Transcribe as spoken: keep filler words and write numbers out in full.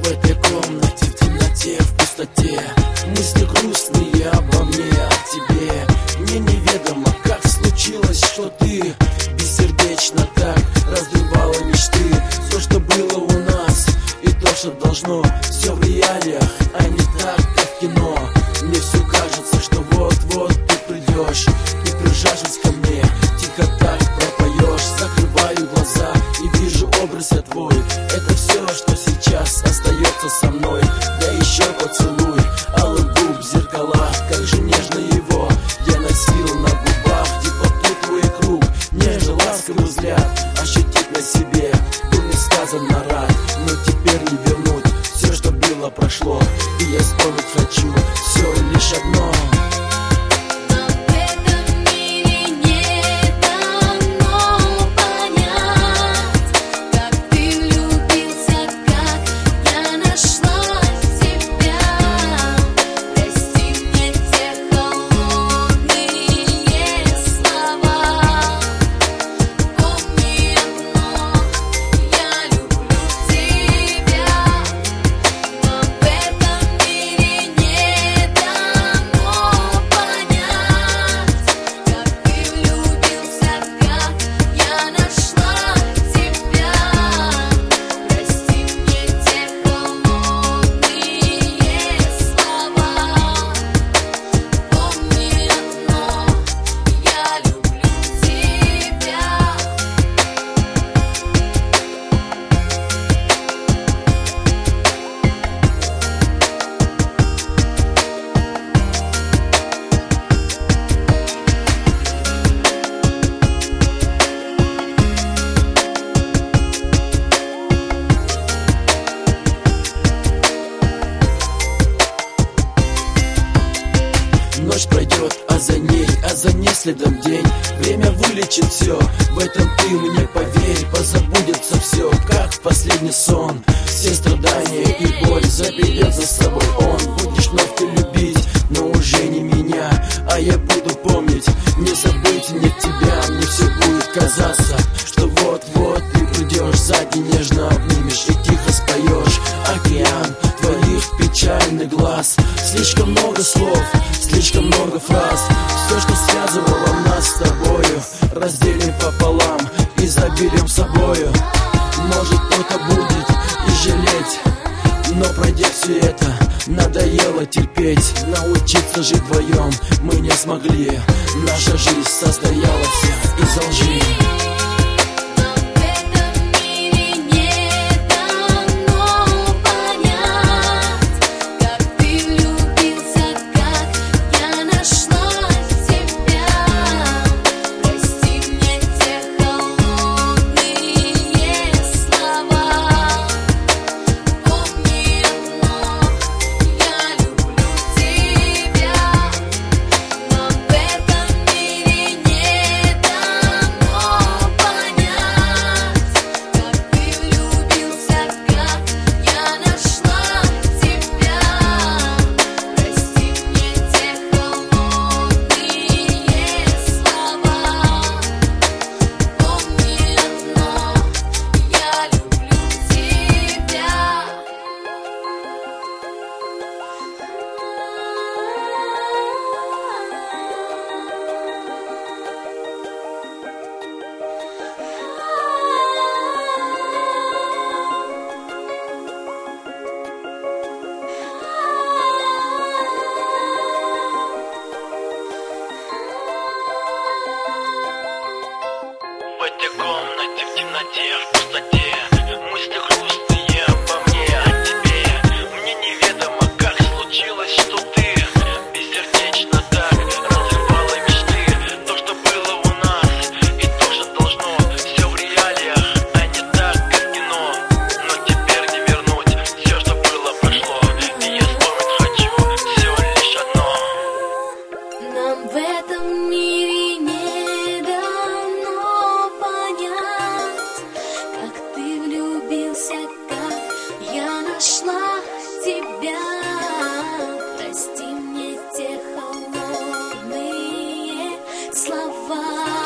в этой комнате, в темноте, в пустоте. Мысли грустные обо мне, о тебе. Мне неведомо, как случилось, что ты бессердечно так разрывала мечты. Все, что было у нас, и то, что должно, все в реалиях, а не так, как в кино. Мне все кажется, что вот-вот ты придешь и, прижавшись ко мне, тихо так пропоешь. Закрываю глаза и вижу образ я твой. Это все, что сейчас остается со мной. Да еще поцелуй алых губ в зеркалах. Как же нежно его я носил на губах. Теплоту твоих рук, нежный ласковый взгляд ощутить на себе был несказанно рад. Но теперь не вернуть все, что было, прошло. И я вспомнить хочу все лишь одно. Ночь пройдет, а за ней, а за ней следом день. Время вылечит все, в этом ты мне поверь. Позабудется все, как в последний сон. Все страдания и боль заберет за собой он. Будешь вновь ты любить, но уже не меня, а я буду помнить. Не забыть мне тебя, мне все будет казаться, что вот-вот ты придешь, сзади нежно обнимешь и тихо споешь. Океан твоих печальных глаз. Слишком много слов, слишком много фраз. Все, что связывало нас с тобою, разделим пополам и заберем с собою. Может, кто-то будет и жалеть, но пройдя все это, надоело терпеть. Научиться жить вдвоем мы не смогли. Наша жизнь состояла вся из лжи.